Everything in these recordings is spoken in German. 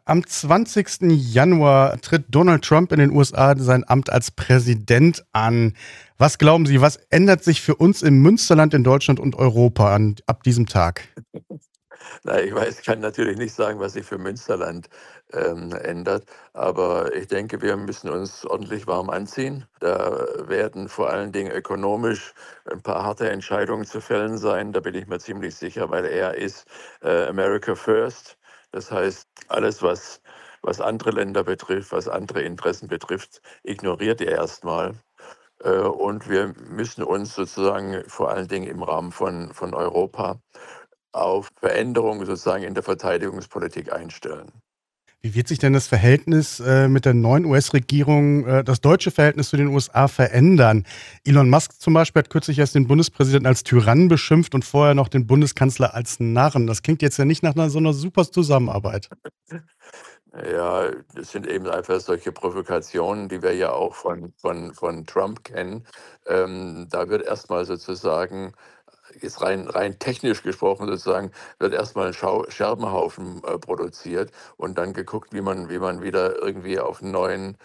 Am 20. Januar tritt Donald Trump in den USA sein Amt als Präsident an. Was glauben Sie, was ändert sich für uns im Münsterland in Deutschland und Europa ab diesem Tag? Na, ich weiß kann natürlich nicht sagen, was sich für Münsterland, ändert, aber ich denke, wir müssen uns ordentlich warm anziehen. Da werden vor allen Dingen ökonomisch ein paar harte Entscheidungen zu fällen sein. Da bin ich mir ziemlich sicher, weil er ist, America First. Das heißt, alles, was andere Länder betrifft, was andere Interessen betrifft, ignoriert er erstmal. Und wir müssen uns sozusagen vor allen Dingen im Rahmen von Europa auf Veränderungen sozusagen in der Verteidigungspolitik einstellen. Wie wird sich denn das Verhältnis mit der neuen US-Regierung, das deutsche Verhältnis zu den USA verändern? Elon Musk zum Beispiel hat kürzlich erst den Bundespräsidenten als Tyrann beschimpft und vorher noch den Bundeskanzler als Narren. Das klingt jetzt ja nicht nach so einer super Zusammenarbeit. Ja, das sind eben einfach solche Provokationen, die wir ja auch von Trump kennen. Da wird erstmal sozusagen jetzt rein technisch gesprochen sozusagen, wird erstmal ein Scherbenhaufen, produziert und dann geguckt, wie man wieder irgendwie auf 'n neuen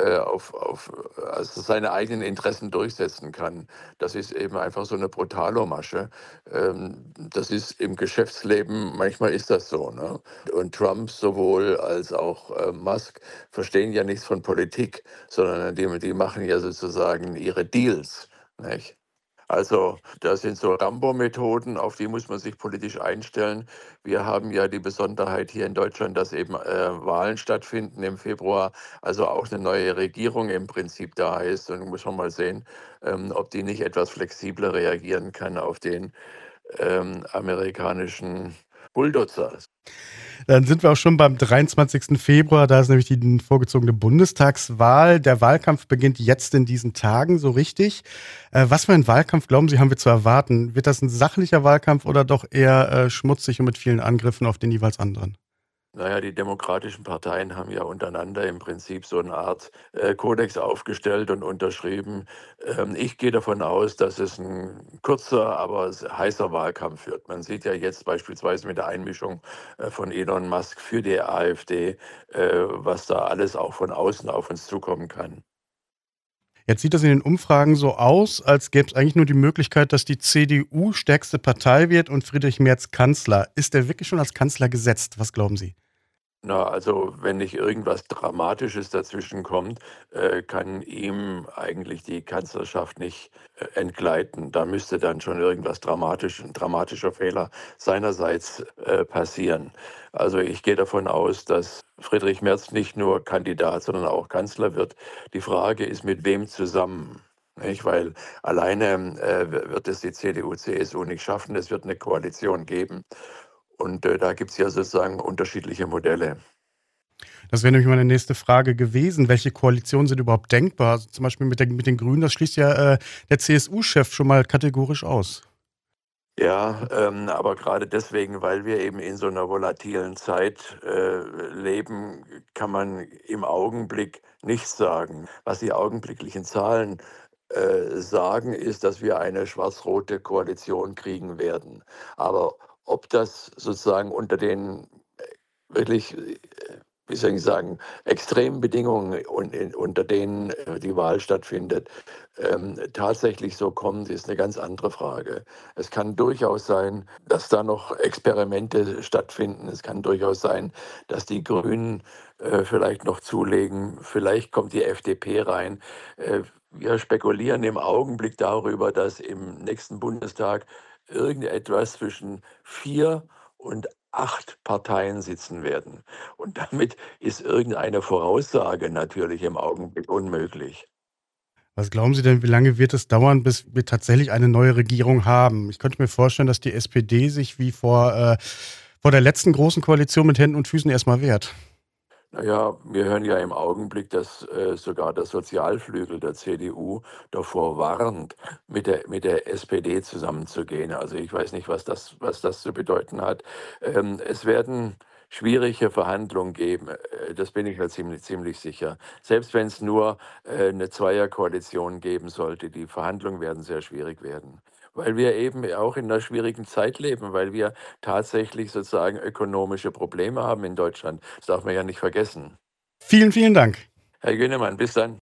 also seine eigenen Interessen durchsetzen kann. Das ist eben einfach so eine Brutalo-Masche. Das ist im Geschäftsleben manchmal ist das so, ne? Und Trump sowohl als auch, Musk verstehen ja nichts von Politik, sondern die machen ja sozusagen ihre Deals, nicht? Also, das sind so Rambo-Methoden, auf die muss man sich politisch einstellen. Wir haben ja die Besonderheit hier in Deutschland, dass eben, Wahlen stattfinden im Februar, also auch eine neue Regierung im Prinzip da ist. Und muss man mal sehen, ob die nicht etwas flexibler reagieren kann auf den, amerikanischen Bulldozer. Dann sind wir auch schon beim 23. Februar, da ist nämlich die vorgezogene Bundestagswahl. Der Wahlkampf beginnt jetzt in diesen Tagen, so richtig. Was für einen Wahlkampf, glauben Sie, haben wir zu erwarten? Wird das ein sachlicher Wahlkampf oder doch eher schmutzig und mit vielen Angriffen auf den jeweils anderen? Na ja, die demokratischen Parteien haben ja untereinander im Prinzip so eine Art, Kodex aufgestellt und unterschrieben. Ich gehe davon aus, dass es ein kurzer, aber heißer Wahlkampf wird. Man sieht ja jetzt beispielsweise mit der Einmischung, von Elon Musk für die AfD, was da alles auch von außen auf uns zukommen kann. Jetzt sieht das in den Umfragen so aus, als gäbe es eigentlich nur die Möglichkeit, dass die CDU stärkste Partei wird und Friedrich Merz Kanzler. Ist der wirklich schon als Kanzler gesetzt? Was glauben Sie? Na, also, wenn nicht irgendwas Dramatisches dazwischenkommt, kann ihm eigentlich die Kanzlerschaft nicht, entgleiten. Da müsste dann schon irgendwas ein dramatischer Fehler seinerseits, passieren. Also, ich gehe davon aus, dass Friedrich Merz nicht nur Kandidat, sondern auch Kanzler wird. Die Frage ist, mit wem zusammen, nicht? Weil alleine, wird es die CDU, CSU nicht schaffen. Es wird eine Koalition geben. Und, da gibt's ja sozusagen unterschiedliche Modelle. Das wäre nämlich meine nächste Frage gewesen. Welche Koalitionen sind überhaupt denkbar? Also zum Beispiel mit den Grünen, das schließt ja der CSU-Chef schon mal kategorisch aus. Ja, aber gerade deswegen, weil wir eben in so einer volatilen Zeit, leben, kann man im Augenblick nichts sagen. Was die augenblicklichen Zahlen, sagen, ist, dass wir eine schwarz-rote Koalition kriegen werden. Aber ob das sozusagen unter den wirklich, wie soll ich sagen, extremen Bedingungen unter denen, die Wahl stattfindet, tatsächlich so kommt, ist eine ganz andere Frage. Es kann durchaus sein, dass da noch Experimente stattfinden. Es kann durchaus sein, dass die Grünen, vielleicht noch zulegen. Vielleicht kommt die FDP rein. Wir spekulieren im Augenblick darüber, dass im nächsten Bundestag irgendetwas zwischen 4 und 8 Parteien sitzen werden. Und damit ist irgendeine Voraussage natürlich im Augenblick unmöglich. Was glauben Sie denn, wie lange wird es dauern, bis wir tatsächlich eine neue Regierung haben? Ich könnte mir vorstellen, dass die SPD sich wie vor der letzten großen Koalition mit Händen und Füßen erstmal wehrt. Na ja, wir hören ja im Augenblick, dass, sogar der Sozialflügel der CDU davor warnt, mit der SPD zusammenzugehen. Also, ich weiß nicht, was das zu bedeuten hat. Es werden schwierige Verhandlungen geben, das bin ich mir ziemlich sicher. Selbst wenn es nur, 'ne Zweierkoalition geben sollte, die Verhandlungen werden sehr schwierig werden, weil wir eben auch in einer schwierigen Zeit leben, weil wir tatsächlich sozusagen ökonomische Probleme haben in Deutschland. Das darf man ja nicht vergessen. Vielen, vielen Dank. Herr Günnemann, bis dann.